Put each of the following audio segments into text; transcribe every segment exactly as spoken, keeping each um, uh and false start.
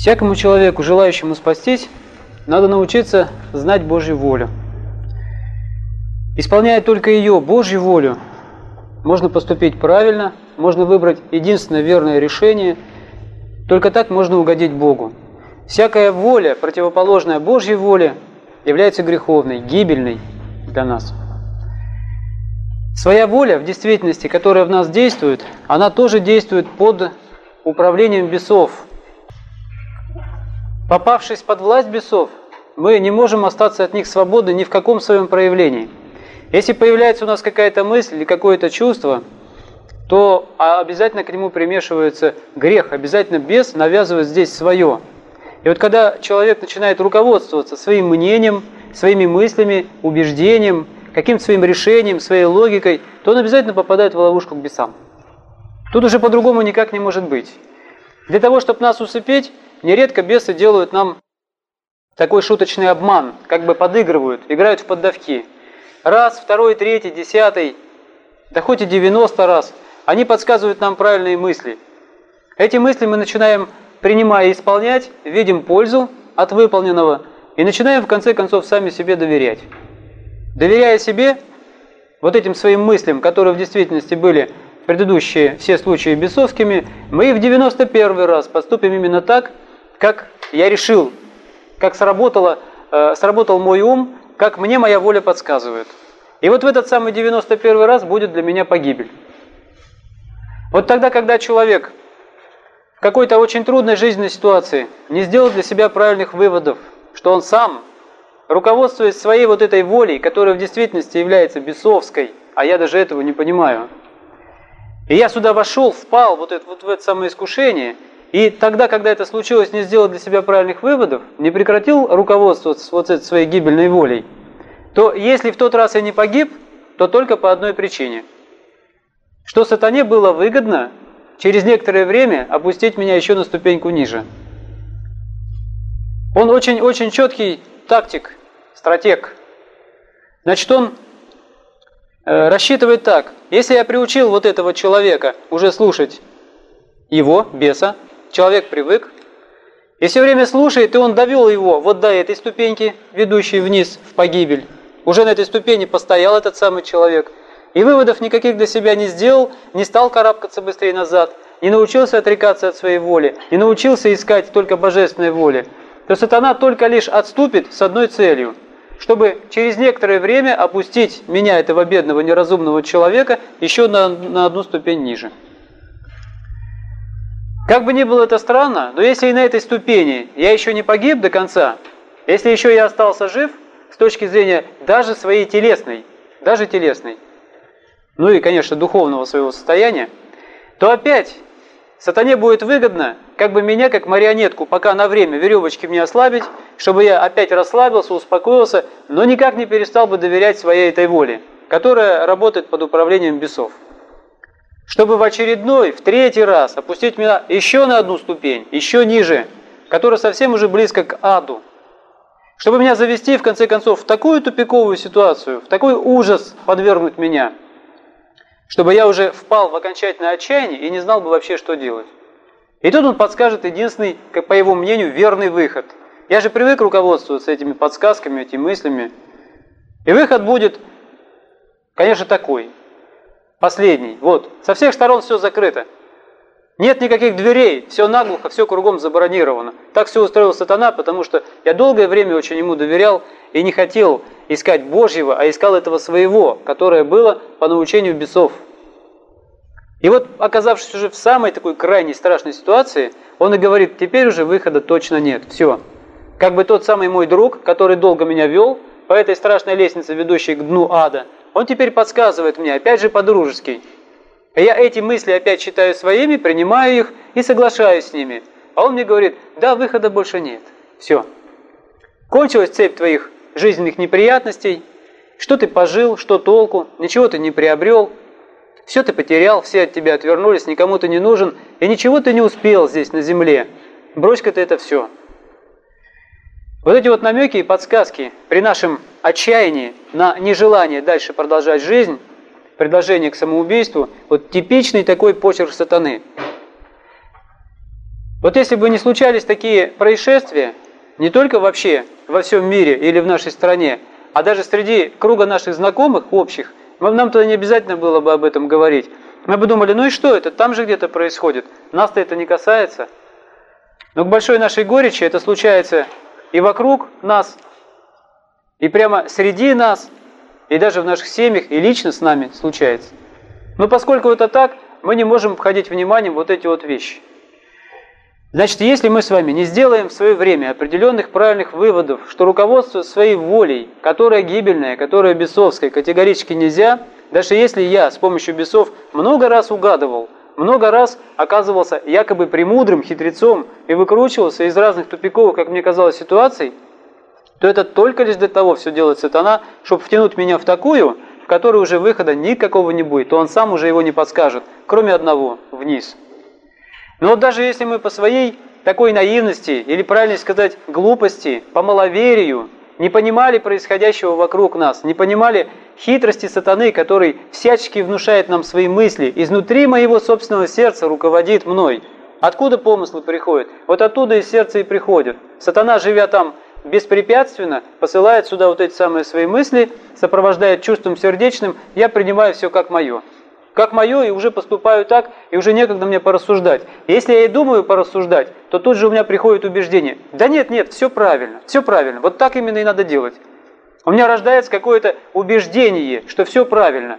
Всякому человеку, желающему спастись, надо научиться знать Божью волю. Исполняя только ее, Божью волю, можно поступить правильно, можно выбрать единственное верное решение, только так можно угодить Богу. Всякая воля, противоположная Божьей воле, является греховной, гибельной для нас. Своя воля, в действительности, которая в нас действует, она тоже действует под управлением бесов. Попавшись под власть бесов, мы не можем остаться от них свободны ни в каком своем проявлении. Если появляется у нас какая-то мысль или какое-то чувство, то обязательно к нему примешивается грех, обязательно бес навязывает здесь свое. И вот когда человек начинает руководствоваться своим мнением, своими мыслями, убеждением, каким-то своим решением, своей логикой, то он обязательно попадает в ловушку к бесам. Тут уже по-другому никак не может быть. Для того, чтобы нас усыпить, нередко бесы делают нам такой шуточный обман, как бы подыгрывают, играют в поддавки. Раз, второй, третий, десятый, да хоть и девяносто раз, они подсказывают нам правильные мысли. Эти мысли мы начинаем, принимая и исполнять, видим пользу от выполненного и начинаем в конце концов сами себе доверять. Доверяя себе, вот этим своим мыслям, которые в действительности были в предыдущие все случаи бесовскими, мы и в девяносто первый раз поступим именно так, как я решил, как сработало, э, сработал мой ум, как мне моя воля подсказывает. И вот в этот самый девяносто первый раз будет для меня погибель. Вот тогда, когда человек в какой-то очень трудной жизненной ситуации не сделал для себя правильных выводов, что он сам, руководствуясь своей вот этой волей, которая в действительности является бесовской, а я даже этого не понимаю, и я сюда вошел, впал вот, это, вот в это самое искушение, и тогда, когда это случилось, не сделал для себя правильных выводов, не прекратил руководствоваться вот этой своей гибельной волей, то если в тот раз я не погиб, то только по одной причине. Что сатане было выгодно через некоторое время опустить меня еще на ступеньку ниже. Он очень-очень четкий тактик, стратег. Значит, он э, рассчитывает так. Если я приучил вот этого человека уже слушать его, беса, человек привык, и все время слушает, и он довел его вот до этой ступеньки, ведущей вниз в погибель. Уже на этой ступени постоял этот самый человек, и выводов никаких для себя не сделал, не стал карабкаться быстрее назад, не научился отрекаться от своей воли, не научился искать только божественной воли, то сатана только лишь отступит с одной целью, чтобы через некоторое время опустить меня, этого бедного неразумного человека, еще на, на одну ступень ниже. Как бы ни было это странно, но если и на этой ступени я еще не погиб до конца, если еще я остался жив, с точки зрения даже своей телесной, даже телесной, ну и, конечно, духовного своего состояния, то опять сатане будет выгодно, как бы меня, как марионетку, пока на время веревочки мне ослабить, чтобы я опять расслабился, успокоился, но никак не перестал бы доверять своей этой воле, которая работает под управлением бесов. Чтобы в очередной, в третий раз опустить меня еще на одну ступень, еще ниже, которая совсем уже близко к аду. Чтобы меня завести, в конце концов, в такую тупиковую ситуацию, в такой ужас подвергнуть меня, чтобы я уже впал в окончательное отчаяние и не знал бы вообще, что делать. И тут он подскажет единственный, как по его мнению, верный выход. Я же привык руководствоваться этими подсказками, этими мыслями. И выход будет, конечно, такой. Последний. Вот. Со всех сторон все закрыто. Нет никаких дверей, все наглухо, все кругом забронировано. Так все устроил сатана, потому что я долгое время очень ему доверял и не хотел искать Божьего, а искал этого своего, которое было по научению бесов. И вот, оказавшись уже в самой такой крайней страшной ситуации, он и говорит, теперь уже выхода точно нет, все. Как бы тот самый мой друг, который долго меня вел по этой страшной лестнице, ведущей к дну ада, он теперь подсказывает мне, опять же по-дружески. Я эти мысли опять считаю своими, принимаю их и соглашаюсь с ними. А он мне говорит, да, выхода больше нет. Все. Кончилась цепь твоих жизненных неприятностей. Что ты пожил, что толку, ничего ты не приобрел. Все ты потерял, все от тебя отвернулись, никому ты не нужен. И ничего ты не успел здесь на земле. Брось-ка ты это все. Вот эти вот намеки и подсказки при нашем отчаянии на нежелание дальше продолжать жизнь, предложение к самоубийству, вот типичный такой почерк сатаны. Вот если бы не случались такие происшествия, не только вообще во всем мире или в нашей стране, а даже среди круга наших знакомых общих, нам тогда не обязательно было бы об этом говорить. Мы бы думали, ну и что это, там же где-то происходит, нас-то это не касается. Но к большой нашей горечи это случается и вокруг нас, и прямо среди нас, и даже в наших семьях, и лично с нами случается. Но поскольку это так, мы не можем обходить вниманием вот эти вот вещи. Значит, если мы с вами не сделаем в свое время определенных правильных выводов, что руководство своей волей, которая гибельная, которая бесовская, категорически нельзя, даже если я с помощью бесов много раз угадывал, много раз оказывался якобы премудрым хитрецом и выкручивался из разных тупиковых, как мне казалось, ситуаций, то это только лишь для того все делает сатана, чтобы втянуть меня в такую, в которой уже выхода никакого не будет, то он сам уже его не подскажет, кроме одного – вниз. Но вот даже если мы по своей такой наивности, или правильно сказать, глупости, по маловерию, не понимали происходящего вокруг нас, не понимали хитрости сатаны, который всячески внушает нам свои мысли, изнутри моего собственного сердца руководит мной. Откуда помыслы приходят? Вот оттуда из сердца и приходят. Сатана, живя там беспрепятственно, посылает сюда вот эти самые свои мысли, сопровождает чувством сердечным, я принимаю все как мое. Как мое, и уже поступаю так, и уже некогда мне порассуждать. Если я и думаю порассуждать, то тут же у меня приходит убеждение. Да нет, нет, все правильно, все правильно, вот так именно и надо делать. У меня рождается какое-то убеждение, что все правильно.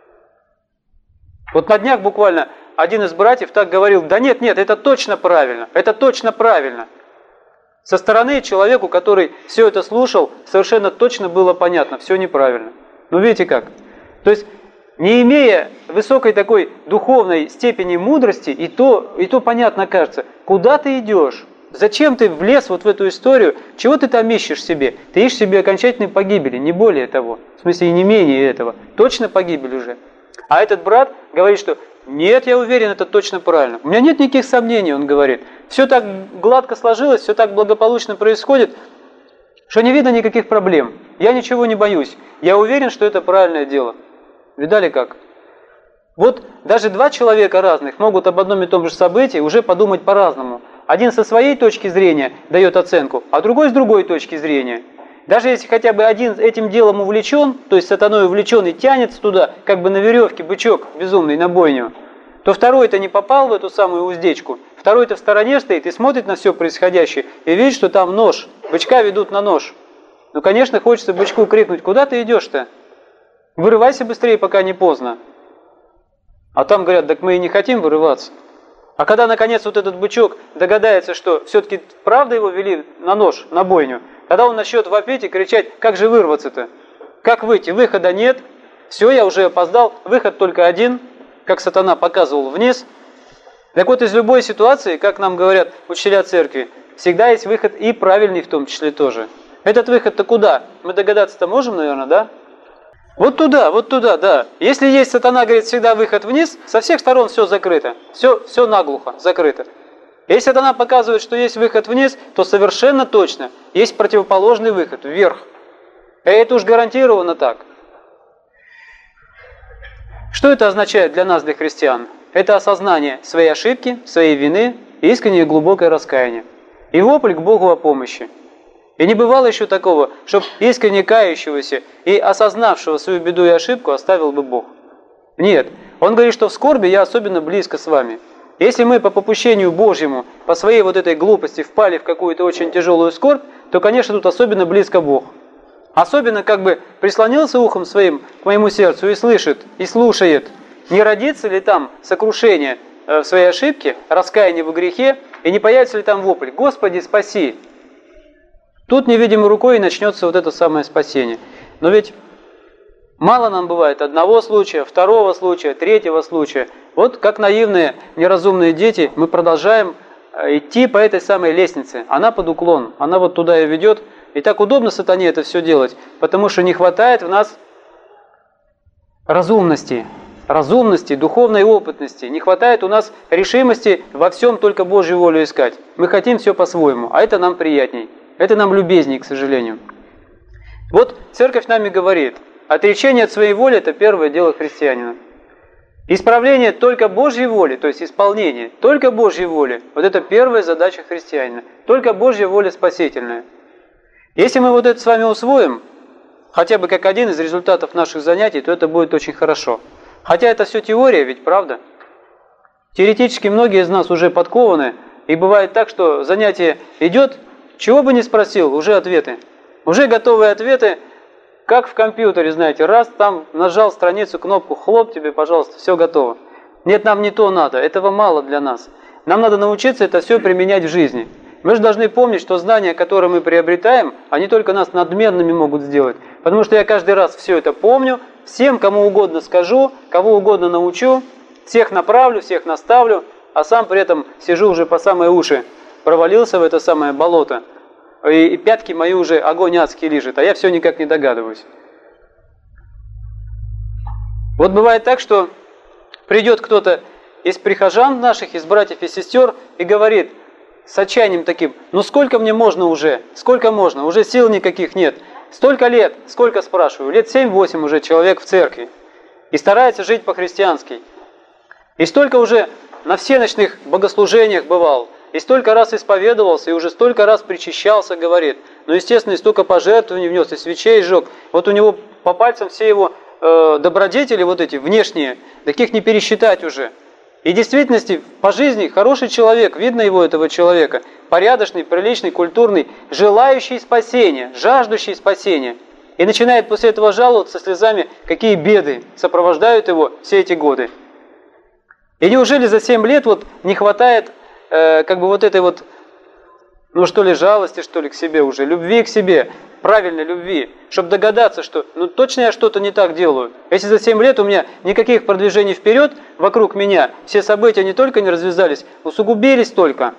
Вот на днях буквально один из братьев так говорил, да нет, нет, это точно правильно, это точно правильно. Со стороны человеку, который все это слушал, совершенно точно было понятно, все неправильно. Ну видите как? То есть, не имея высокой такой духовной степени мудрости, и то, и то понятно кажется, куда ты идешь, зачем ты влез вот в эту историю, чего ты там ищешь себе? Ты ищешь себе окончательной погибели, не более того, в смысле и не менее этого, точно погибель уже. А этот брат говорит, что нет, я уверен, это точно правильно. У меня нет никаких сомнений, он говорит. Все так гладко сложилось, все так благополучно происходит, что не видно никаких проблем. Я ничего не боюсь, я уверен, что это правильное дело. Видали как? Вот даже два человека разных могут об одном и том же событии уже подумать по-разному. Один со своей точки зрения дает оценку, а другой с другой точки зрения. Даже если хотя бы один этим делом увлечен, то есть сатаной увлечен и тянется туда, как бы на веревке бычок безумный на бойню, то второй-то не попал в эту самую уздечку, второй-то в стороне стоит и смотрит на все происходящее, и видит, что там нож, бычка ведут на нож. Ну, конечно, хочется бычку крикнуть, куда ты идешь-то? Вырывайся быстрее, пока не поздно. А там говорят, так мы и не хотим вырываться. А когда, наконец, вот этот бычок догадается, что все-таки правда его вели на нож, на бойню, тогда он начнет вопить и кричать, как же вырваться-то? Как выйти? Выхода нет. Все, я уже опоздал. Выход только один, как сатана показывал вниз. Так вот, из любой ситуации, как нам говорят учителя церкви, всегда есть выход и правильный в том числе тоже. Этот выход-то куда? Мы догадаться-то можем, наверное, да? Вот туда, вот туда, да. Если есть сатана, говорит, всегда выход вниз, со всех сторон все закрыто. Все, все наглухо закрыто. Если сатана показывает, что есть выход вниз, то совершенно точно есть противоположный выход, вверх. И это уж гарантированно так. Что это означает для нас, для христиан? Это осознание своей ошибки, своей вины, искреннее глубокое раскаяние. И вопль к Богу о помощи. И не бывало еще такого, чтобы искренне кающегося и осознавшего свою беду и ошибку оставил бы Бог. Нет, он говорит, что в скорби я особенно близко с вами. Если мы по попущению Божьему, по своей вот этой глупости впали в какую-то очень тяжелую скорбь, то, конечно, тут особенно близко Бог. Особенно как бы прислонился ухом своим к моему сердцу и слышит, и слушает, не родится ли там сокрушение в своей ошибке, раскаяние во грехе, и не появится ли там вопль «Господи, спаси!». Тут невидимой рукой и начнется вот это самое спасение. Но ведь мало нам бывает одного случая, второго случая, третьего случая. Вот как наивные, неразумные дети, мы продолжаем идти по этой самой лестнице. Она под уклон, она вот туда и ведет. И так удобно сатане это все делать, потому что не хватает в нас разумности, разумности, духовной опытности. Не хватает у нас решимости во всем только Божью волю искать. Мы хотим все по-своему, а это нам приятней. Это нам любезней, к сожалению. Вот церковь нами говорит, отречение от своей воли – это первое дело христианина. Исправление только Божьей воли, то есть исполнение, только Божьей воли. Вот это первая задача христианина. Только Божья воля спасительная. Если мы вот это с вами усвоим, хотя бы как один из результатов наших занятий, то это будет очень хорошо. Хотя это все теория, ведь правда? Теоретически многие из нас уже подкованы, и бывает так, что занятие идет, чего бы ни спросил, уже ответы. Уже готовые ответы, как в компьютере, знаете, раз там нажал страницу, кнопку, хлоп тебе, пожалуйста, все готово. Нет, нам не то надо, этого мало для нас. Нам надо научиться это все применять в жизни. Мы же должны помнить, что знания, которые мы приобретаем, они только нас надменными могут сделать. Потому что я каждый раз все это помню, всем, кому угодно скажу, кого угодно научу, всех направлю, всех наставлю, а сам при этом сижу уже по самые уши, провалился в это самое болото, и, и пятки мои уже огонь адский лижет, а я все никак не догадываюсь. Вот бывает так, что придет кто-то из прихожан наших, из братьев и сестер, и говорит с отчаянием таким: ну сколько мне можно уже, сколько можно, уже сил никаких нет. Столько лет, сколько спрашиваю, лет семь-восемь уже человек в церкви, и старается жить по-христиански. И столько уже на всеночных богослужениях бывал, и столько раз исповедовался, и уже столько раз причащался, говорит. Но, естественно, и столько пожертвований внес, и свечей сжег. Вот у него по пальцам все его э, добродетели вот эти, внешние, таких не пересчитать уже. И в действительности, по жизни хороший человек, видно его, этого человека, порядочный, приличный, культурный, желающий спасения, жаждущий спасения. И начинает после этого жаловаться слезами, какие беды сопровождают его все эти годы. И неужели за семь лет вот не хватает э, как бы вот этой вот, ну что ли, жалости, что ли, к себе уже, любви к себе, правильной любви, чтобы догадаться, что ну точно я что-то не так делаю. Если за семь лет у меня никаких продвижений вперед вокруг меня, все события не только не развязались, усугубились только.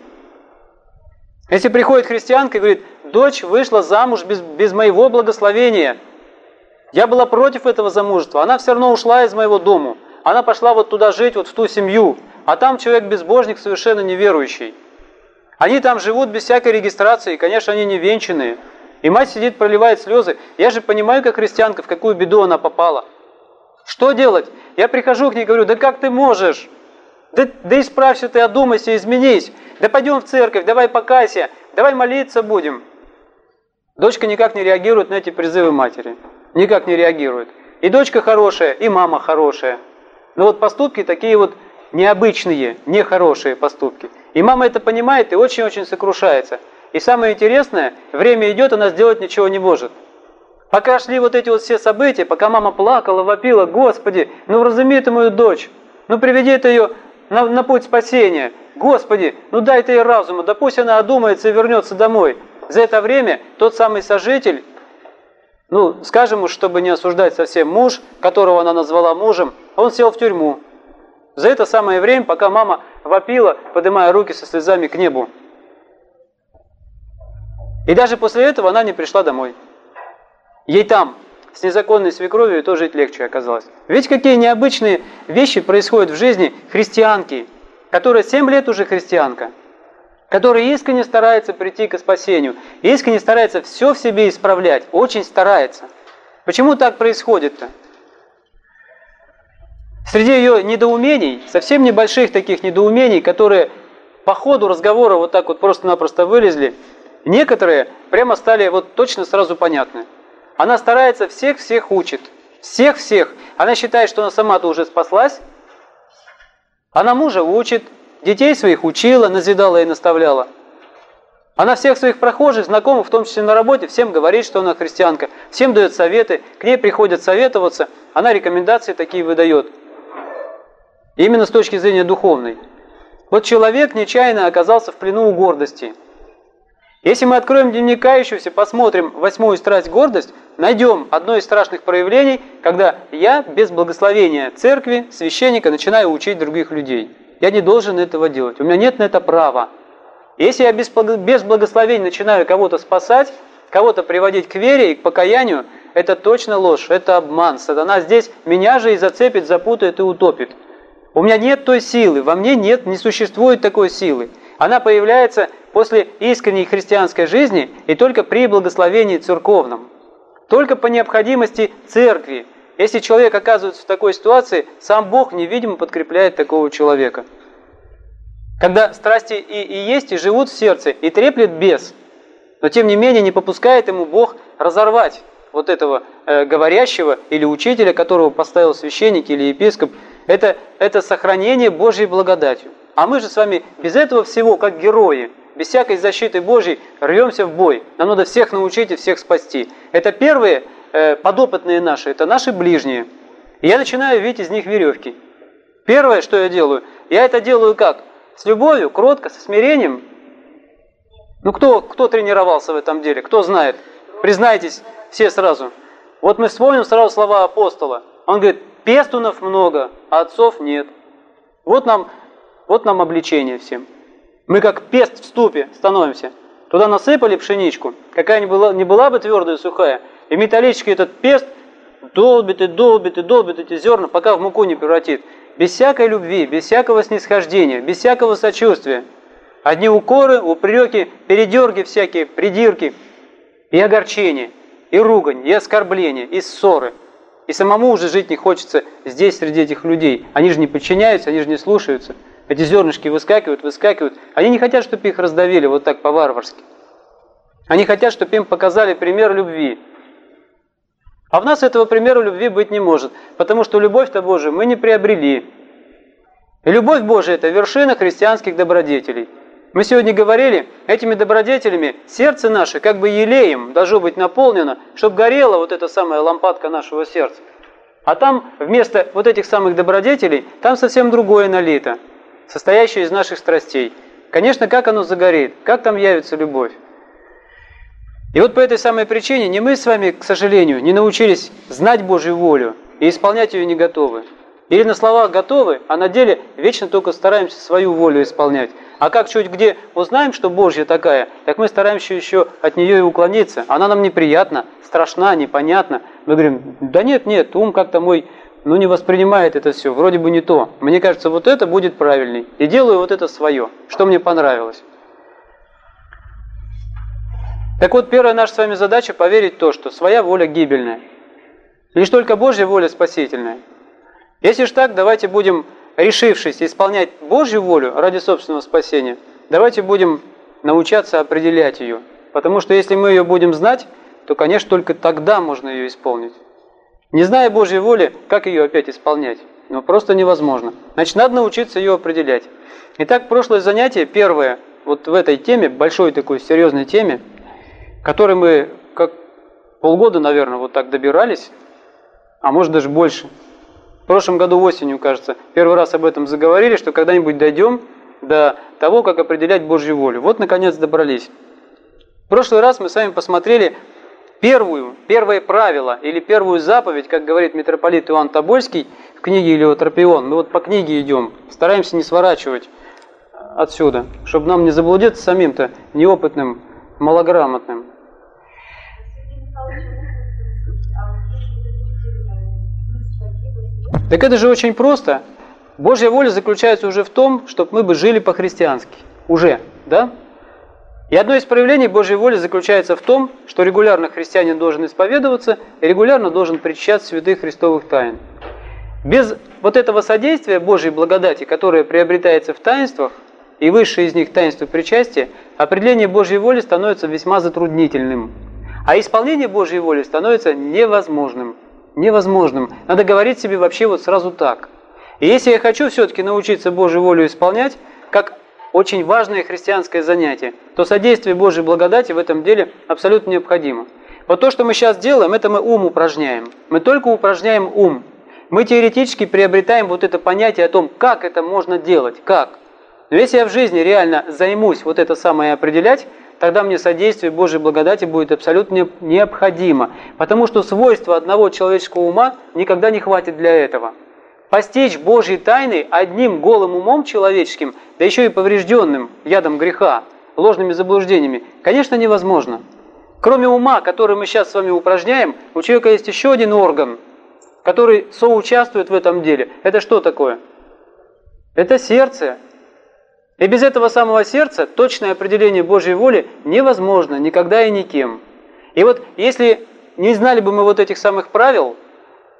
Если приходит христианка и говорит: дочь вышла замуж без, без моего благословения, я была против этого замужества, она все равно ушла из моего дома. Она пошла вот туда жить, вот в ту семью, а там человек безбожник, совершенно неверующий. Они там живут без всякой регистрации, и, конечно, они не венчанные. И мать сидит, проливает слезы. Я же понимаю, как христианка, в какую беду она попала. Что делать? Я прихожу к ней и говорю: да как ты можешь? Да, да исправься ты, одумайся, изменись. Да пойдем в церковь, давай покайся, давай молиться будем. Дочка никак не реагирует на эти призывы матери. Никак не реагирует. И дочка хорошая, и мама хорошая. Но вот поступки такие вот необычные, нехорошие поступки. И мама это понимает и очень-очень сокрушается. И самое интересное, время идет, она сделать ничего не может. Пока шли вот эти вот все события, пока мама плакала, вопила: Господи, ну вразуми ты мою дочь, ну приведи ты ее на, на путь спасения. Господи, ну дай ты ей разума, да пусть она одумается и вернется домой. За это время тот самый сожитель, ну скажем уж, чтобы не осуждать совсем, муж, которого она назвала мужем, он сел в тюрьму. За это самое время, пока мама вопила, поднимая руки со слезами к небу. И даже после этого она не пришла домой. Ей там, с незаконной свекровью, тоже жить легче оказалось. Ведь какие необычные вещи происходят в жизни христианки, которая семь лет уже христианка, которая искренне старается прийти к спасению, искренне старается все в себе исправлять, очень старается. Почему так происходит-то? Среди ее недоумений, совсем небольших таких недоумений, которые по ходу разговора вот так вот просто-напросто вылезли, некоторые прямо стали вот точно сразу понятны. Она старается, всех-всех учит. Всех-всех. Она считает, что она сама-то уже спаслась. Она мужа учит, детей своих учила, назидала и наставляла. Она всех своих прохожих, знакомых, в том числе на работе, всем говорит, что она христианка. Всем дает советы, к ней приходят советоваться. Она рекомендации такие выдает. Именно с точки зрения духовной. Вот человек нечаянно оказался в плену у гордости. Если мы откроем дневник кающегося, посмотрим восьмую страсть — гордость, найдем одно из страшных проявлений, когда я без благословения церкви, священника, начинаю учить других людей. Я не должен этого делать, у меня нет на это права. Если я без благословения начинаю кого-то спасать, кого-то приводить к вере и к покаянию, это точно ложь, это обман. Сатана здесь меня же и зацепит, запутает и утопит. У меня нет той силы, во мне нет, не существует такой силы. Она появляется после искренней христианской жизни и только при благословении церковном. Только по необходимости церкви, если человек оказывается в такой ситуации, сам Бог невидимо подкрепляет такого человека. Когда страсти и, и есть, и живут в сердце, и треплет бес, но тем не менее не попускает ему Бог разорвать вот этого э, говорящего или учителя, которого поставил священник или епископ. Это, это сохранение Божьей благодатью. А мы же с вами без этого всего, как герои, без всякой защиты Божьей, рвемся в бой. Нам надо всех научить и всех спасти. Это первые э, подопытные наши, это наши ближние. И я начинаю видеть из них веревки. Первое, что я делаю, я это делаю как? С любовью, кротко, со смирением. Ну кто, кто тренировался в этом деле? Кто знает? Признайтесь все сразу. Вот мы вспомним сразу слова апостола. Он говорит, пестунов много, а отцов нет. Вот нам, вот нам обличение всем. Мы как пест в ступе становимся. Туда насыпали пшеничку, какая ни была, не была бы твердая и сухая, и металлический этот пест долбит и долбит и долбит эти зерна, пока в муку не превратит. Без всякой любви, без всякого снисхождения, без всякого сочувствия. Одни укоры, упреки, передерги всякие, придирки, и огорчения, и ругань, и оскорбления, и ссоры. И самому уже жить не хочется здесь, среди этих людей. Они же не подчиняются, они же не слушаются. Эти зернышки выскакивают, выскакивают. Они не хотят, чтобы их раздавили вот так по-варварски. Они хотят, чтобы им показали пример любви. А в нас этого примера любви быть не может, потому что любовь-то Божию мы не приобрели. И любовь Божия – это вершина христианских добродетелей. Мы сегодня говорили, этими добродетелями сердце наше как бы елеем должно быть наполнено, чтобы горела вот эта самая лампадка нашего сердца. А там вместо вот этих самых добродетелей, там совсем другое налито, состоящее из наших страстей. Конечно, как оно загорит, как там явится любовь. И вот по этой самой причине не мы с вами, к сожалению, не научились знать Божью волю и исполнять ее не готовы. Или на словах готовы, а на деле вечно только стараемся свою волю исполнять. А как чуть где узнаем, что Божья такая, так мы стараемся еще от нее и уклониться. Она нам неприятна, страшна, непонятна. Мы говорим, да нет, нет, ум как-то мой ну, не воспринимает это все, вроде бы не то. Мне кажется, вот это будет правильней. И делаю вот это свое, что мне понравилось. Так вот, первая наша с вами задача поверить в то, что своя воля гибельная. Лишь только Божья воля спасительная. Если ж так, давайте будем, решившись исполнять Божью волю ради собственного спасения, давайте будем научаться определять ее. Потому что если мы ее будем знать, то, конечно, только тогда можно ее исполнить. Не зная Божьей воли, как ее опять исполнять? Ну, просто невозможно. Значит, надо научиться ее определять. Итак, прошлое занятие, первое, вот в этой теме, большой такой серьезной теме, которой мы как полгода, наверное, вот так добирались, а может даже больше. В прошлом году осенью, кажется, первый раз об этом заговорили, что когда-нибудь дойдем до того, как определять Божью волю. Вот, наконец, добрались. В прошлый раз мы с вами посмотрели первую, первое правило или первую заповедь, как говорит митрополит Иоанн Тобольский в книге Илиотропион. Мы вот по книге идем, стараемся не сворачивать отсюда, чтобы нам не заблудиться самим-то неопытным, малограмотным. Так это же очень просто. Божья воля заключается уже в том, чтобы мы бы жили по-христиански. Уже, да? И одно из проявлений Божьей воли заключается в том, что регулярно христианин должен исповедоваться и регулярно должен причащать святых христовых тайн. Без вот этого содействия Божьей благодати, которая приобретается в таинствах, и высшее из них таинство причастия, определение Божьей воли становится весьма затруднительным. А исполнение Божьей воли становится невозможным. Невозможным. Надо говорить себе вообще вот сразу так. И если я хочу все-таки научиться Божью волю исполнять, как очень важное христианское занятие, то содействие Божьей благодати в этом деле абсолютно необходимо. Вот то, что мы сейчас делаем, это мы ум упражняем. Мы только упражняем ум. Мы теоретически приобретаем вот это понятие о том, как это можно делать, как. Но если я в жизни реально займусь вот это самое определять, тогда мне содействие Божьей благодати будет абсолютно необходимо. Потому что свойства одного человеческого ума никогда не хватит для этого. Постичь Божьи тайны одним голым умом человеческим, да еще и поврежденным ядом греха, ложными заблуждениями, конечно, невозможно. Кроме ума, который мы сейчас с вами упражняем, у человека есть еще один орган, который соучаствует в этом деле. Это что такое? Это сердце. И без этого самого сердца точное определение Божьей воли невозможно никогда и никем. И вот если не знали бы мы вот этих самых правил,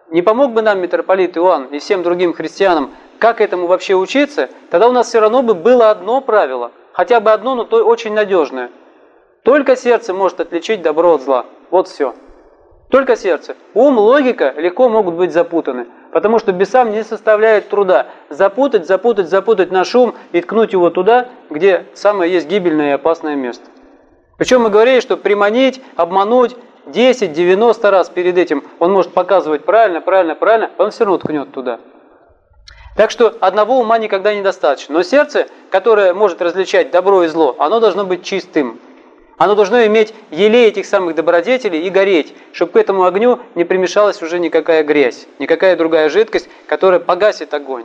не помог бы нам митрополит Иоанн и всем другим христианам, как этому вообще учиться, тогда у нас все равно бы было одно правило, хотя бы одно, но то очень надежное. Только сердце может отличить добро от зла. Вот все. Только сердце. Ум, логика легко могут быть запутаны, потому что бесам не составляет труда запутать, запутать, запутать наш ум и ткнуть его туда, где самое есть гибельное и опасное место. Причем мы говорили, что приманить, обмануть десять-девяносто раз перед этим он может показывать правильно, правильно, правильно, он все равно ткнет туда. Так что одного ума никогда недостаточно. Но сердце, которое может различать добро и зло, оно должно быть чистым. Оно должно иметь елей этих самых добродетелей и гореть, чтобы к этому огню не примешалась уже никакая грязь, никакая другая жидкость, которая погасит огонь.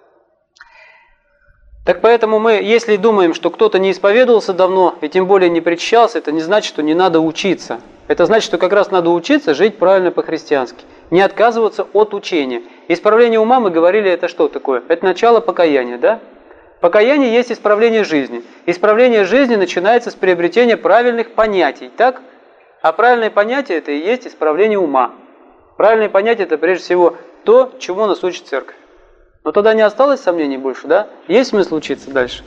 Так поэтому мы, если думаем, что кто-то не исповедовался давно и тем более не причащался, это не значит, что не надо учиться. Это значит, что как раз надо учиться жить правильно по-христиански, не отказываться от учения. Исправление ума, мы говорили, это что такое? Это начало покаяния, да? Покаяние есть исправление жизни. Исправление жизни начинается с приобретения правильных понятий, так? А правильные понятия – это и есть исправление ума. Правильные понятия – это прежде всего то, чему нас учит церковь. Но тогда не осталось сомнений больше, да? Есть смысл учиться дальше?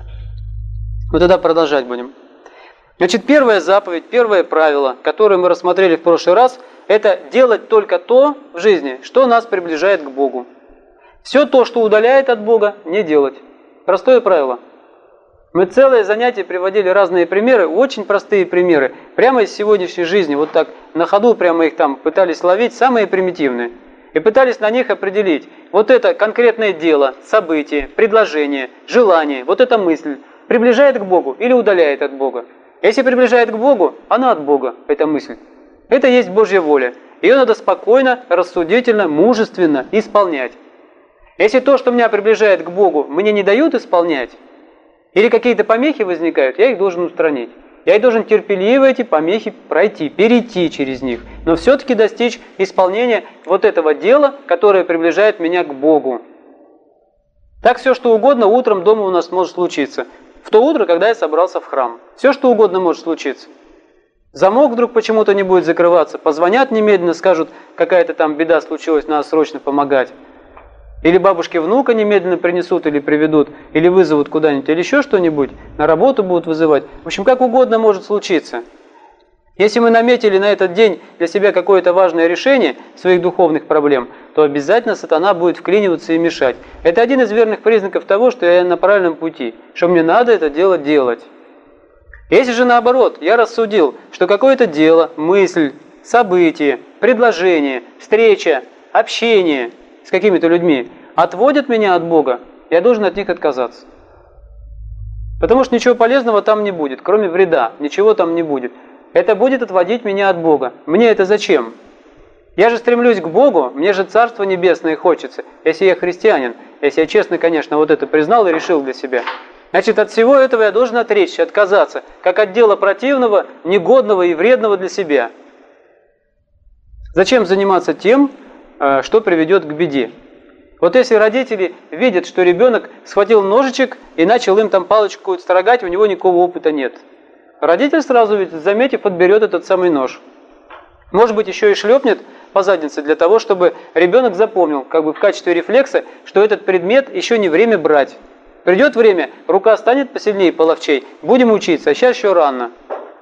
Мы тогда продолжать будем. Значит, первая заповедь, первое правило, которое мы рассмотрели в прошлый раз, это делать только то в жизни, что нас приближает к Богу. Все то, что удаляет от Бога, не делать. Простое правило. Мы целое занятие приводили разные примеры, очень простые примеры, прямо из сегодняшней жизни, вот так на ходу прямо их там пытались ловить, самые примитивные. И пытались на них определить, вот это конкретное дело, событие, предложение, желание, вот эта мысль, приближает к Богу или удаляет от Бога. Если приближает к Богу, она от Бога, эта мысль. Это есть Божья воля. Ее надо спокойно, рассудительно, мужественно исполнять. Если то, что меня приближает к Богу, мне не дают исполнять, или какие-то помехи возникают, я их должен устранить. Я и должен терпеливо эти помехи пройти, перейти через них, но все-таки достичь исполнения вот этого дела, которое приближает меня к Богу. Так все, что угодно утром дома у нас может случиться. В то утро, когда я собрался в храм. Все, что угодно может случиться. Замок вдруг почему-то не будет закрываться, позвонят немедленно, скажут, какая-то там беда случилась, надо срочно помогать. Или бабушки внука немедленно принесут или приведут, или вызовут куда-нибудь, или еще что-нибудь, на работу будут вызывать. В общем, как угодно может случиться. Если мы наметили на этот день для себя какое-то важное решение своих духовных проблем, то обязательно сатана будет вклиниваться и мешать. Это один из верных признаков того, что я на правильном пути, что мне надо это дело делать. Если же наоборот, я рассудил, что какое-то дело, мысль, событие, предложение, встреча, общение с какими-то людьми отводят меня от Бога, я должен от них отказаться. Потому что ничего полезного там не будет, кроме вреда, ничего там не будет. Это будет отводить меня от Бога. Мне это зачем? Я же стремлюсь к Богу, мне же Царство Небесное хочется, если я христианин, если я честно, конечно, вот это признал и решил для себя. Значит, от всего этого я должен отречься, отказаться, как от дела противного, негодного и вредного для себя. Зачем заниматься тем, что приведет к беде? Вот если родители видят, что ребенок схватил ножичек и начал им там палочку какую-то строгать, у него никакого опыта нет. Родитель сразу, ведь, заметив, подберет этот самый нож. Может быть, еще и шлепнет по заднице для того, чтобы ребенок запомнил, как бы в качестве рефлекса, что этот предмет еще не время брать. Придет время, рука станет посильнее, половчей, будем учиться, а сейчас еще рано.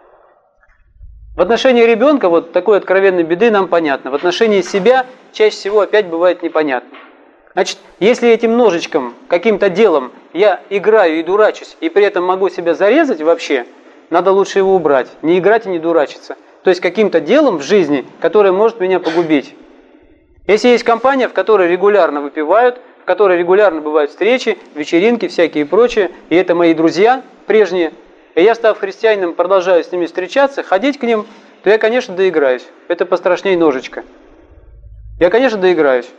В отношении ребенка вот такой откровенной беды нам понятно. В отношении себя чаще всего опять бывает непонятно. Значит, если этим ножичком, каким-то делом я играю и дурачусь, и при этом могу себя зарезать вообще, надо лучше его убрать, не играть и не дурачиться. То есть каким-то делом в жизни, которое может меня погубить. Если есть компания, в которой регулярно выпивают, в которой регулярно бывают встречи, вечеринки, всякие и прочее, и это мои друзья прежние, и я, став христианином, продолжаю с ними встречаться, ходить к ним, то я, конечно, доиграюсь. Это пострашнее ножичка. Я, конечно, доиграюсь.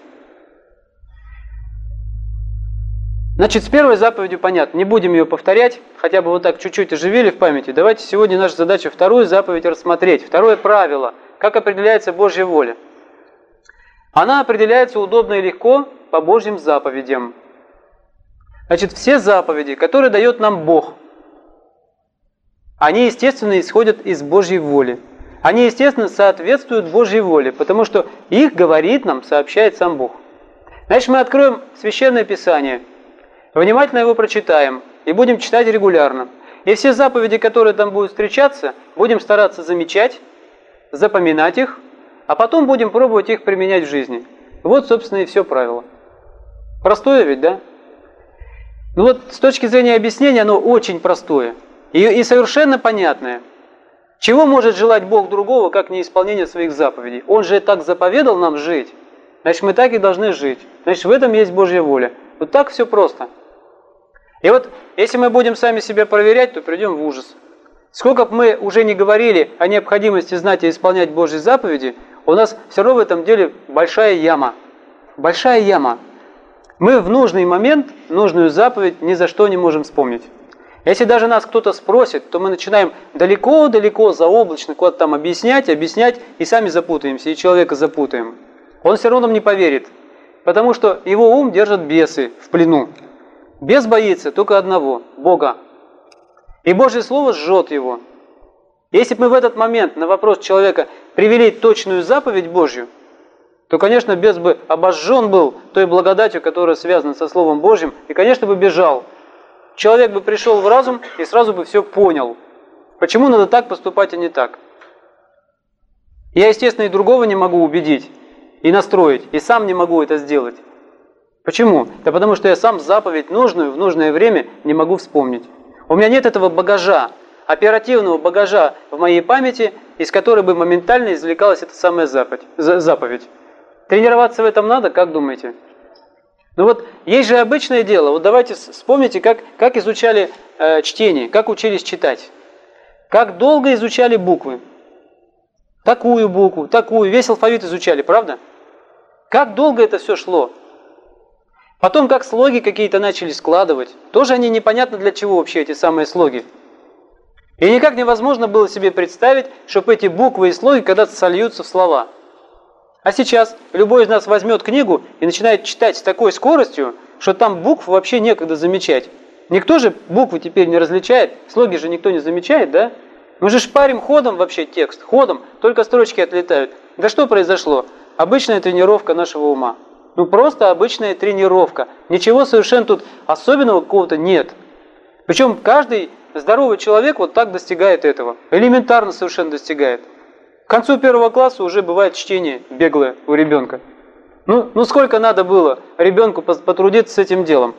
Значит, с первой заповедью понятно, не будем ее повторять, хотя бы вот так чуть-чуть оживили в памяти. Давайте сегодня наша задача вторую заповедь рассмотреть. Второе правило, как определяется Божья воля. Она определяется удобно и легко по Божьим заповедям. Значит, все заповеди, которые дает нам Бог, они, естественно, исходят из Божьей воли. они, естественно, соответствуют Божьей воле, потому что их говорит нам, сообщает сам Бог. Значит, мы откроем Священное Писание, внимательно его прочитаем и будем читать регулярно. И все заповеди, которые там будут встречаться, будем стараться замечать, запоминать их, а потом будем пробовать их применять в жизни. Вот, собственно, и все правило. Простое ведь, да? Ну вот, с точки зрения объяснения, оно очень простое и, и совершенно понятное. Чего может желать Бог другого, как не исполнение своих заповедей? Он же так заповедал нам жить. Значит, мы так и должны жить. Значит, в этом есть Божья воля. Вот так все просто. И вот, если мы будем сами себя проверять, то придем в ужас. Сколько бы мы уже не говорили о необходимости знать и исполнять Божьи заповеди, у нас все равно в этом деле большая яма. Большая яма. Мы в нужный момент, нужную заповедь ни за что не можем вспомнить. Если даже нас кто-то спросит, то мы начинаем далеко-далеко заоблачно куда-то там объяснять, объяснять, и сами запутаемся, и человека запутаем. Он все равно нам не поверит, потому что его ум держат бесы в плену. Бес боится только одного – Бога. И Божье Слово сжет его. Если бы мы в этот момент на вопрос человека привели точную заповедь Божью, то, конечно, бес бы обожжен был той благодатью, которая связана со Словом Божьим, и, конечно, бы бежал. Человек бы пришел в разум и сразу бы все понял. Почему надо так поступать, а не так? Я, естественно, и другого не могу убедить и настроить, и сам не могу это сделать. Почему? Да потому что я сам заповедь нужную в нужное время не могу вспомнить. У меня нет этого багажа, оперативного багажа в моей памяти, из которой бы моментально извлекалась эта самая заповедь. Тренироваться в этом надо, как думаете? Ну вот, есть же обычное дело. Вот давайте вспомните, как, как изучали э, чтение, как учились читать. Как долго изучали буквы. Такую букву, такую, весь алфавит изучали, правда? Как долго это все шло. Потом, как слоги какие-то начали складывать. Тоже они непонятно для чего вообще эти самые слоги. И никак невозможно было себе представить, чтобы эти буквы и слоги когда-то сольются в слова. А сейчас любой из нас возьмет книгу и начинает читать с такой скоростью, что там букв вообще некогда замечать. Никто же буквы теперь не различает, слоги же никто не замечает, да? Мы же шпарим ходом вообще текст, ходом, только строчки отлетают. Да что произошло? Обычная тренировка нашего ума. Ну просто обычная тренировка. Ничего совершенно тут особенного какого-то нет. Причем каждый здоровый человек вот так достигает этого. Элементарно совершенно достигает. К концу первого класса уже бывает чтение беглое у ребенка. Ну, ну сколько надо было ребенку потрудиться с этим делом?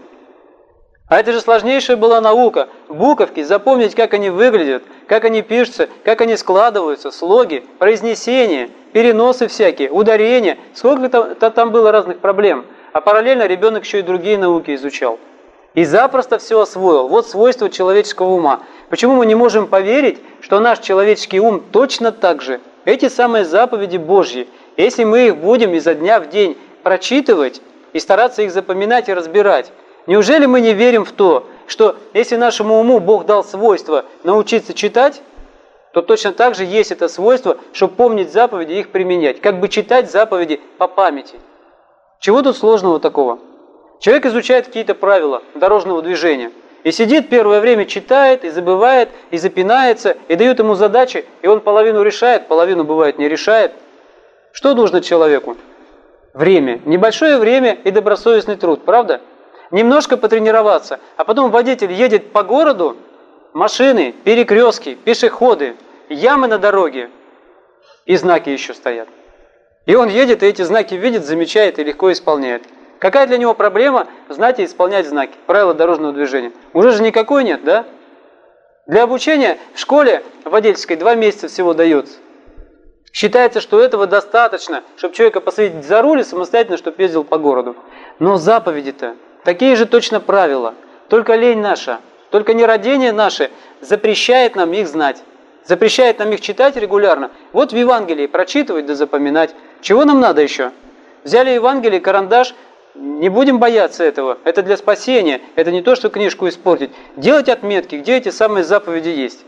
А это же сложнейшая была наука. Буковки, запомнить, как они выглядят, как они пишутся, как они складываются, слоги, произнесения, переносы всякие, ударения. Сколько там, там было разных проблем. А параллельно ребенок еще и другие науки изучал. И запросто все освоил. Вот свойство человеческого ума. Почему мы не можем поверить, что наш человеческий ум точно так же? Эти самые заповеди Божьи, если мы их будем изо дня в день прочитывать и стараться их запоминать и разбирать, неужели мы не верим в то, что если нашему уму Бог дал свойство научиться читать, то точно так же есть это свойство, чтобы помнить заповеди и их применять, как бы читать заповеди по памяти. Чего тут сложного такого? Человек изучает какие-то правила дорожного движения. И сидит первое время, читает, и забывает, и запинается, и дают ему задачи, и он половину решает, половину, бывает, не решает. Что нужно человеку? Время. Небольшое время и добросовестный труд, правда? Немножко потренироваться, а потом водитель едет по городу, машины, перекрестки, пешеходы, ямы на дороге, и знаки еще стоят. И он едет, и эти знаки видит, замечает и легко исполняет. Какая для него проблема знать и исполнять знаки, правила дорожного движения? Уже же никакой нет, да? Для обучения в школе водительской два месяца всего дается. Считается, что этого достаточно, чтобы человека посадить за руль и самостоятельно, чтобы ездил по городу. Но заповеди-то такие же точно правила. Только лень наша, только нерадение наше запрещает нам их знать. Запрещает нам их читать регулярно. Вот в Евангелии прочитывать да запоминать. Чего нам надо еще? Взяли Евангелие, карандаш. Не будем бояться этого. Это для спасения. Это не то, что книжку испортить. Делать отметки, где эти самые заповеди есть.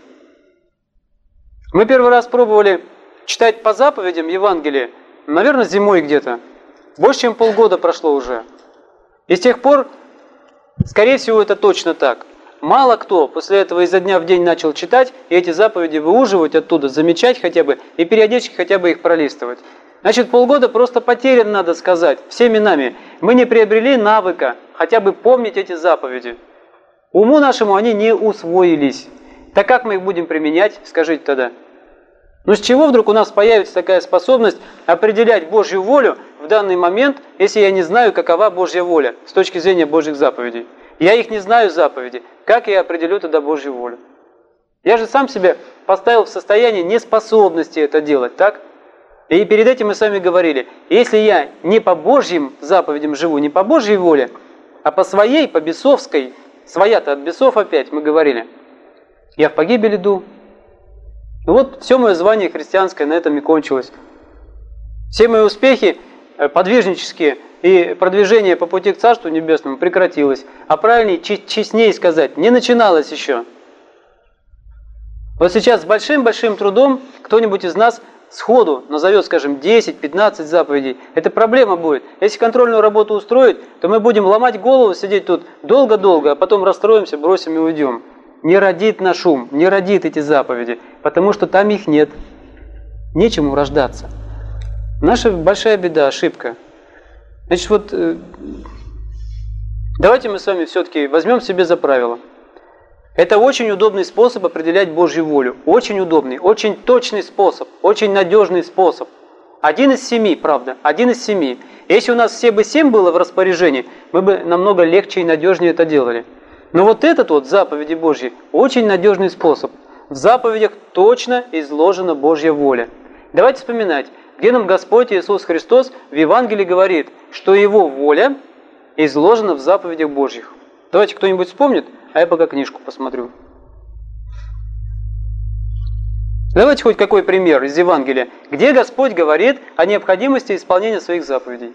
Мы первый раз пробовали читать по заповедям Евангелие, наверное, зимой где-то. Больше, чем полгода прошло уже. И с тех пор, скорее всего, это точно так. мало кто после этого изо дня в день начал читать и эти заповеди выуживать оттуда, замечать хотя бы и периодически хотя бы их пролистывать. Значит, полгода просто потерян, надо сказать, всеми нами. Мы не приобрели навыка хотя бы помнить эти заповеди. Уму нашему они не усвоились. Так как мы их будем применять, скажите тогда? Ну с чего вдруг у нас появится такая способность определять Божью волю в данный момент, если я не знаю, какова Божья воля с точки зрения Божьих заповедей? Я их не знаю, заповеди. Как я определю тогда Божью волю? Я же сам себя поставил в состояние неспособности это делать, так? И перед этим мы с вами говорили, если я не по Божьим заповедям живу, не по Божьей воле, а по своей, по бесовской, своя-то от бесов опять, мы говорили, я в погибель иду. Ну вот все мое звание христианское на этом и кончилось. Все мои успехи подвижнические и продвижение по пути к Царству Небесному прекратилось. А правильнее, честнее сказать, не начиналось еще. Вот сейчас с большим-большим трудом кто-нибудь из нас сходу назовет, скажем, десять-пятнадцать заповедей. Это проблема будет. Если контрольную работу устроить, то мы будем ломать голову, сидеть тут долго-долго, а потом расстроимся, бросим и уйдем. Не родит наш ум, не родит эти заповеди, потому что там их нет. Нечему рождаться. Наша большая беда, ошибка. Значит, вот давайте мы с вами все-таки возьмем себе за правило. Это очень удобный способ определять Божью волю. Очень удобный, очень точный способ, очень надежный способ. Один из семи, правда, один из семи. Если у нас все бы семь было в распоряжении, мы бы намного легче и надежнее это делали. Но вот этот вот, заповеди Божьи, очень надежный способ. В заповедях точно изложена Божья воля. Давайте вспоминать, где нам Господь Иисус Христос в Евангелии говорит, что Его воля изложена в заповедях Божьих. Давайте кто-нибудь вспомнит, а я пока книжку посмотрю. Давайте хоть какой пример из Евангелия, где Господь говорит о необходимости исполнения своих заповедей.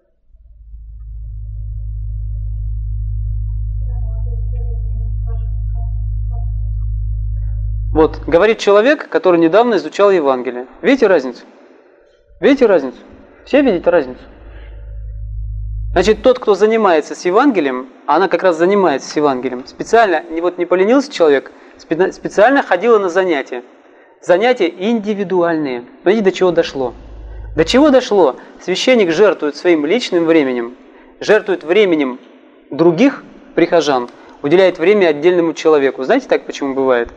Вот, говорит человек, который недавно изучал Евангелие. Видите разницу? Видите разницу? Все видите разницу? Значит, тот, кто занимается с Евангелием, а она как раз занимается с Евангелием, специально, вот не поленился человек, специально ходила на занятия. Занятия индивидуальные. Смотрите, до чего дошло. До чего дошло? Священник жертвует своим личным временем, жертвует временем других прихожан, уделяет время отдельному человеку. Знаете, так почему бывает?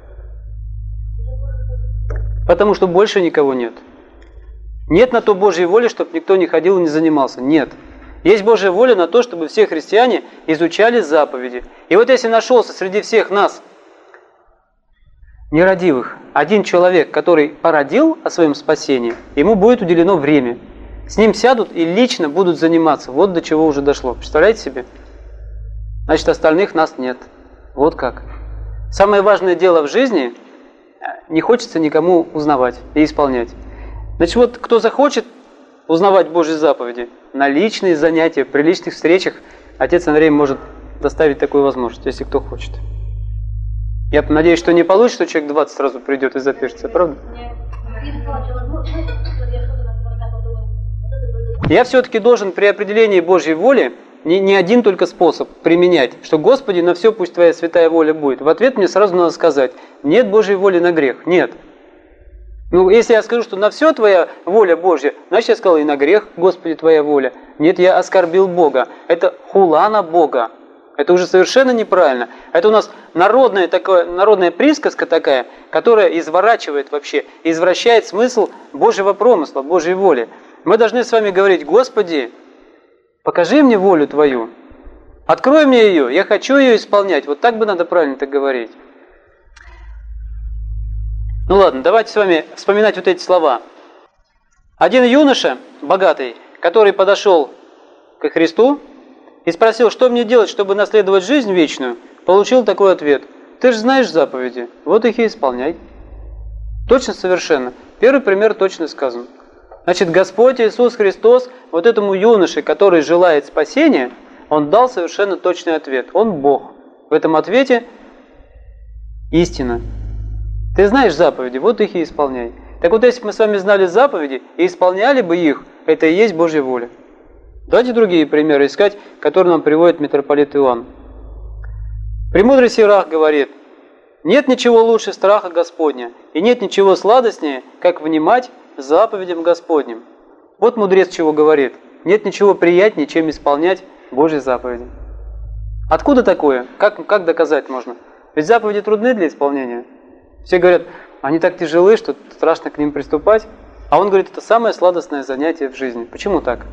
Потому что больше никого нет. Нет на то Божьей воли, чтобы никто не ходил и не занимался. Нет. Есть Божья воля на то, чтобы все христиане изучали заповеди. И вот если нашелся среди всех нас, нерадивых, один человек, который породил о своем спасении, ему будет уделено время. С ним сядут и лично будут заниматься. Вот до чего уже дошло. Представляете себе? Значит, остальных нас нет. Вот как. Самое важное дело в жизни – не хочется никому узнавать и исполнять. Значит, вот кто захочет узнавать Божьи заповеди, на личные занятия, при личных встречах, Отец Андрей может доставить такую возможность, если кто хочет. Я надеюсь, что не получится, что человек двадцать сразу придет и запишется, правда? Я все-таки должен при определении Божьей воли не, не один только способ применять, что Господи, на все пусть Твоя святая воля будет. В ответ мне сразу надо сказать, нет Божьей воли на грех, нет. Ну, если я скажу, что на все Твоя воля Божья, значит, я сказал и на грех, Господи, Твоя воля. Нет, я оскорбил Бога. Это хула на Бога. Это уже совершенно неправильно. Это у нас народная, такая, народная присказка такая, которая изворачивает вообще, извращает смысл Божьего промысла, Божьей воли. Мы должны с вами говорить, Господи, покажи мне волю Твою. Открой мне ее, я хочу ее исполнять. Вот так бы надо правильно так говорить. Ну ладно, давайте с вами вспоминать вот эти слова. Один юноша, богатый, который подошел к Христу и спросил, что мне делать, чтобы наследовать жизнь вечную, получил такой ответ. Ты же знаешь заповеди, вот их и исполняй. Точно совершенно. Первый пример точно сказан. Значит, Господь Иисус Христос вот этому юноше, который желает спасения, Он дал совершенно точный ответ. Он Бог. В этом ответе истина. Ты знаешь заповеди, вот их и исполняй. Так вот, если бы мы с вами знали заповеди и исполняли бы их, это и есть Божья воля. Давайте другие примеры искать, которые нам приводит митрополит Иоанн. Премудрый Сирах говорит: нет ничего лучше страха Господня, и нет ничего сладостнее, как внимать заповедям Господним. Вот мудрец чего говорит: нет ничего приятнее, чем исполнять Божьи заповеди. Откуда такое? Как, как доказать можно? Ведь заповеди трудны для исполнения. Все говорят, они так тяжелы, что страшно к ним приступать. А он говорит, это самое сладостное занятие в жизни. Почему так?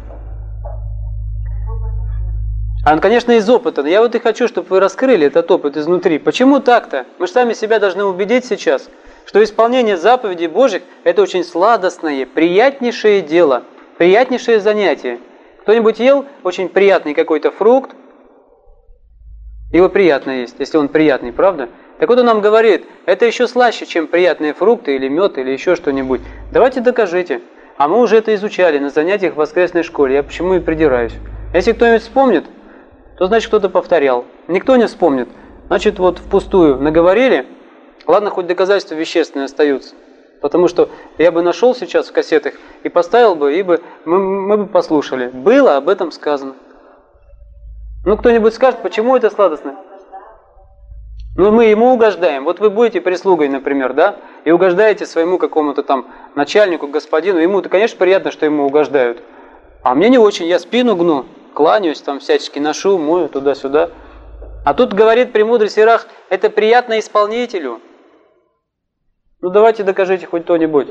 А он, конечно, из опыта. Но я вот и хочу, чтобы вы раскрыли этот опыт изнутри. Почему так-то? Мы же сами себя должны убедить сейчас, что исполнение заповедей Божьих – это очень сладостное, приятнейшее дело, приятнейшее занятие. Кто-нибудь ел очень приятный какой-то фрукт? Его приятно есть, если он приятный, правда? Так вот он нам говорит, это еще слаще, чем приятные фрукты или мед, или еще что-нибудь. Давайте докажите. А мы уже это изучали на занятиях в воскресной школе. Я почему и придираюсь. Если кто-нибудь вспомнит, то значит кто-то повторял. Никто не вспомнит. Значит вот впустую наговорили. Ладно, хоть доказательства вещественные остаются. Потому что я бы нашел сейчас в кассетах и поставил бы, и бы мы, мы бы послушали. Было об этом сказано. Ну кто-нибудь скажет, почему это сладостно? Ну мы ему угождаем. Вот вы будете прислугой, например, да? И угождаете своему какому-то там начальнику, господину. Ему-то, конечно, приятно, что ему угождают. А мне не очень. Я спину гну, кланяюсь, там всячески ношу, мою туда-сюда. А тут говорит премудрый Сирах, это приятно исполнителю. Ну давайте докажите хоть кто-нибудь.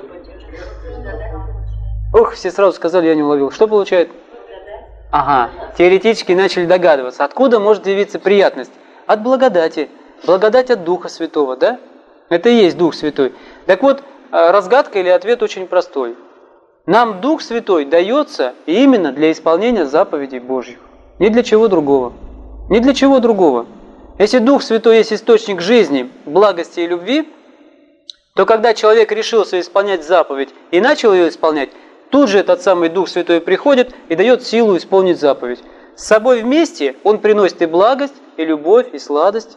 Ух, все сразу сказали, я не уловил. Что получает? Ага, теоретически начали догадываться. Откуда может явиться приятность? От благодати. Благодать от Духа Святого, да? Это и есть Дух Святой. Так вот, разгадка или ответ очень простой. Нам Дух Святой дается именно для исполнения заповедей Божьих. Ни для чего другого. Ни для чего другого. Если Дух Святой есть источник жизни, благости и любви, то когда человек решился исполнять заповедь и начал ее исполнять, тут же этот самый Дух Святой приходит и дает силу исполнить заповедь. С собой вместе он приносит и благость, и любовь, и сладость.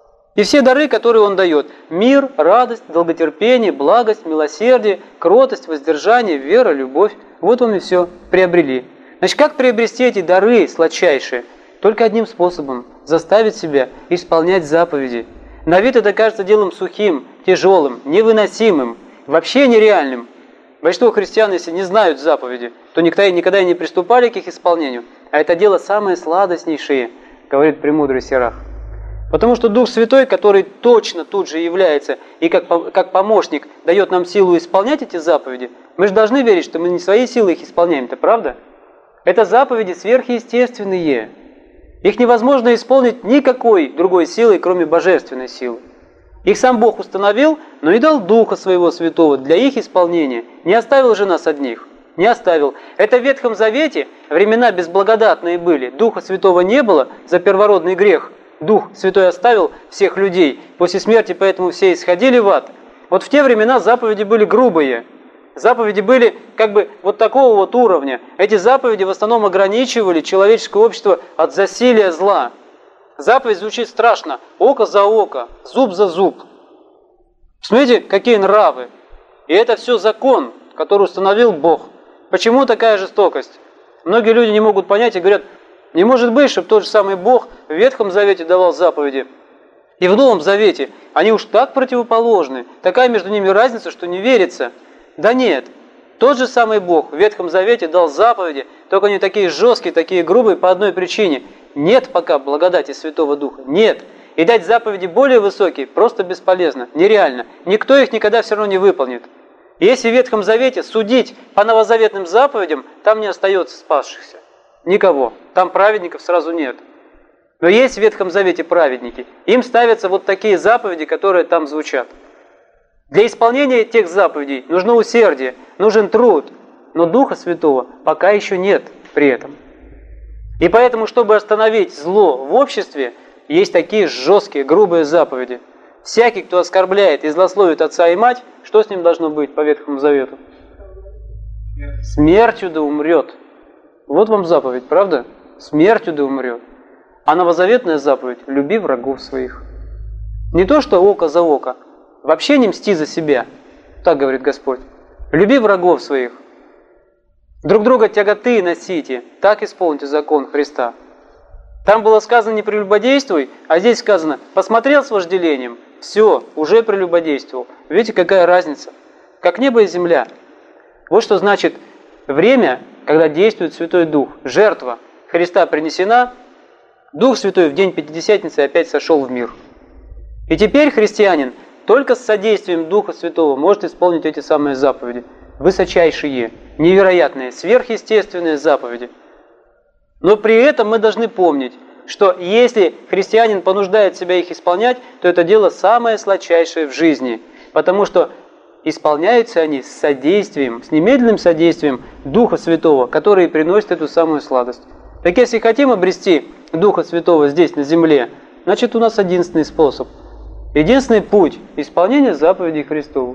И все дары, которые он дает – мир, радость, долготерпение, благость, милосердие, кротость, воздержание, вера, любовь – вот он и все приобрели. Значит, как приобрести эти дары сладчайшие? Только одним способом – заставить себя исполнять заповеди. На вид это кажется делом сухим, тяжелым, невыносимым, вообще нереальным. Большинство христиан, если не знают заповеди, то никогда, никогда и не приступали к их исполнению. А это дело самое сладостнейшее, говорит премудрый Сирах. Потому что Дух Святой, который точно тут же является и как, как помощник дает нам силу исполнять эти заповеди, мы же должны верить, что мы не своей силой их исполняем, это правда? Это заповеди сверхъестественные. Их невозможно исполнить никакой другой силой, кроме божественной силы. Их сам Бог установил, но и дал Духа Своего Святого для их исполнения. Не оставил же нас одних. Не оставил. Это в Ветхом Завете времена безблагодатные были. Духа Святого не было за первородный грех. Дух Святой оставил всех людей. После смерти поэтому все исходили в ад. Вот в те времена заповеди были грубые. Заповеди были как бы вот такого вот уровня. Эти заповеди в основном ограничивали человеческое общество от засилия зла. Заповедь звучит страшно. Око за око, зуб за зуб. Смотрите, какие нравы. И это все закон, который установил Бог. Почему такая жестокость? Многие люди не могут понять и говорят, не может быть, чтобы тот же самый Бог в Ветхом Завете давал заповеди. И в Новом Завете они уж так противоположны. Такая между ними разница, что не верится. Да нет, тот же самый Бог в Ветхом Завете дал заповеди, только они такие жесткие, такие грубые по одной причине. Нет пока благодати Святого Духа. Нет. И дать заповеди более высокие просто бесполезно, нереально. Никто их никогда все равно не выполнит. И если в Ветхом Завете судить по новозаветным заповедям, там не остается спасшихся. Никого. Там праведников сразу нет. Но есть в Ветхом Завете праведники. Им ставятся вот такие заповеди, которые там звучат. Для исполнения тех заповедей нужно усердие, нужен труд. Но Духа Святого пока еще нет при этом. И поэтому, чтобы остановить зло в обществе, есть такие жесткие, грубые заповеди. Всякий, кто оскорбляет и злословит отца и мать, что с ним должно быть по Ветхому Завету? Смертью да умрет. Вот вам заповедь, правда? Смертью да умрет. А новозаветная заповедь – люби врагов своих. Не то, что око за око. Вообще не мсти за себя. Так говорит Господь. Люби врагов своих. Друг друга тяготы носите. Так исполните закон Христа. Там было сказано «не прелюбодействуй», а здесь сказано «посмотрел с вожделением». Все, уже прелюбодействовал. Видите, какая разница? Как небо и земля. Вот что значит время, когда действует Святой Дух. Жертва Христа принесена, Дух Святой в день Пятидесятницы опять сошел в мир. И теперь христианин только с содействием Духа Святого может исполнить эти самые заповеди. Высочайшие, невероятные, сверхъестественные заповеди. Но при этом мы должны помнить, что если христианин понуждает себя их исполнять, то это дело самое сладчайшее в жизни. Потому что исполняются они с содействием, с немедленным содействием Духа Святого, который приносит эту самую сладость. Так если хотим обрести Духа Святого здесь, на земле, значит у нас единственный способ, единственный путь исполнения заповедей Христовых.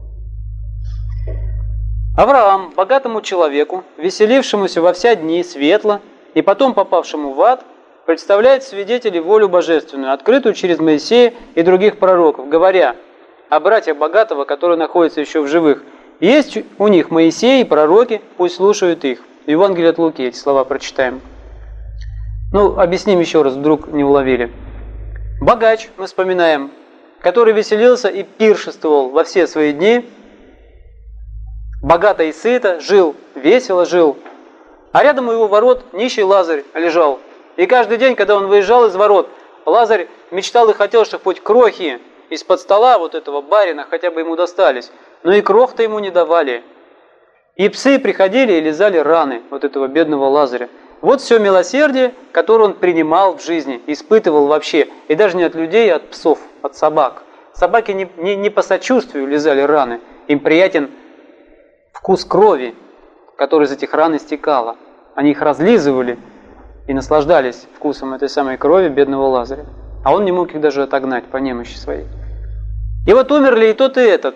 Авраам, богатому человеку, веселившемуся во вся дни светло, и потом попавшему в ад, представляет свидетелей волю божественную, открытую через Моисея и других пророков, говоря о братьях богатого, которые находятся еще в живых. Есть у них Моисей и пророки, пусть слушают их. Евангелие от Луки, эти слова прочитаем. Ну, объясним еще раз, вдруг не уловили. Богач, мы вспоминаем, который веселился и пиршествовал во все свои дни, богато и сыто жил, весело жил. А рядом у его ворот нищий Лазарь лежал. И каждый день, когда он выезжал из ворот, Лазарь мечтал и хотел, чтобы хоть крохи из-под стола вот этого барина хотя бы ему достались. Но и крох-то ему не давали. И псы приходили и лизали раны вот этого бедного Лазаря. Вот все милосердие, которое он принимал в жизни, испытывал вообще. И даже не от людей, а от псов, от собак. Собаки не, не, не по сочувствию лизали раны. Им приятен вкус крови, которая из этих ран истекала. Они их разлизывали и наслаждались вкусом этой самой крови бедного Лазаря. А он не мог их даже отогнать по немощи своей. И вот умерли и тот, и этот.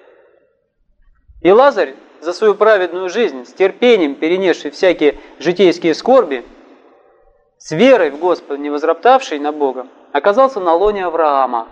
И Лазарь, за свою праведную жизнь, с терпением перенесший всякие житейские скорби, с верой в Господа, не возроптавший на Бога, оказался на лоне Авраама.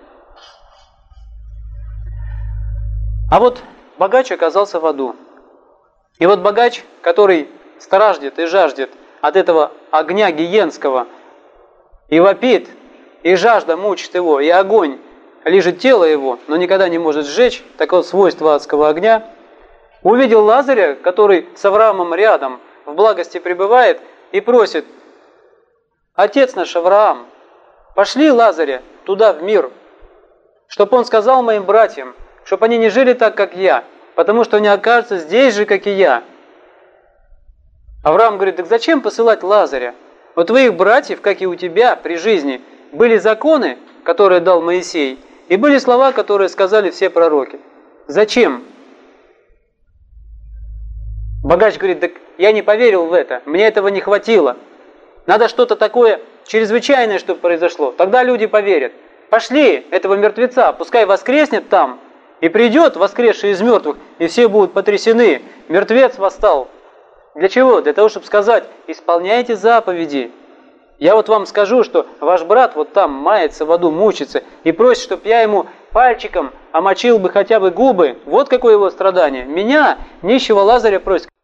А вот богач оказался в аду. И вот богач, который страждет и жаждет от этого огня гиенского, и вопит, и жажда мучит его, и огонь лижет тело его, но никогда не может сжечь, такое свойство адского огня, увидел Лазаря, который с Авраамом рядом в благости пребывает, и просит: «Отец наш Авраам, пошли Лазаря туда, в мир, чтобы он сказал моим братьям, чтобы они не жили так, как я, потому что они окажутся здесь же, как и я». Авраам говорит: так зачем посылать Лазаря? У твоих братьев, как и у тебя при жизни, были законы, которые дал Моисей, и были слова, которые сказали все пророки. Зачем? Богач говорит: так я не поверил в это, мне этого не хватило. Надо что-то такое чрезвычайное, чтобы произошло, тогда люди поверят. Пошли этого мертвеца, пускай воскреснет там, и придет воскресший из мертвых, и все будут потрясены. Мертвец восстал. Для чего? Для того, чтобы сказать: исполняйте заповеди. Я вот вам скажу, что ваш брат вот там мается в аду, мучится, и просит, чтобы я ему пальчиком омочил бы хотя бы губы. Вот какое его страдание. Меня, нищего Лазаря, просит: